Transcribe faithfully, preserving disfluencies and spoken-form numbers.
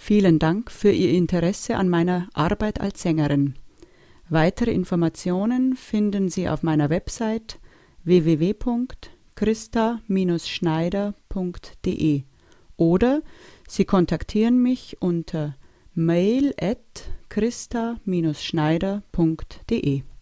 Vielen Dank für Ihr Interesse an meiner Arbeit als Sängerin. Weitere Informationen finden Sie auf meiner Website w w w punkt christa Schneider punkt de oder Sie kontaktieren mich unter mail at christa Schneider punkt de.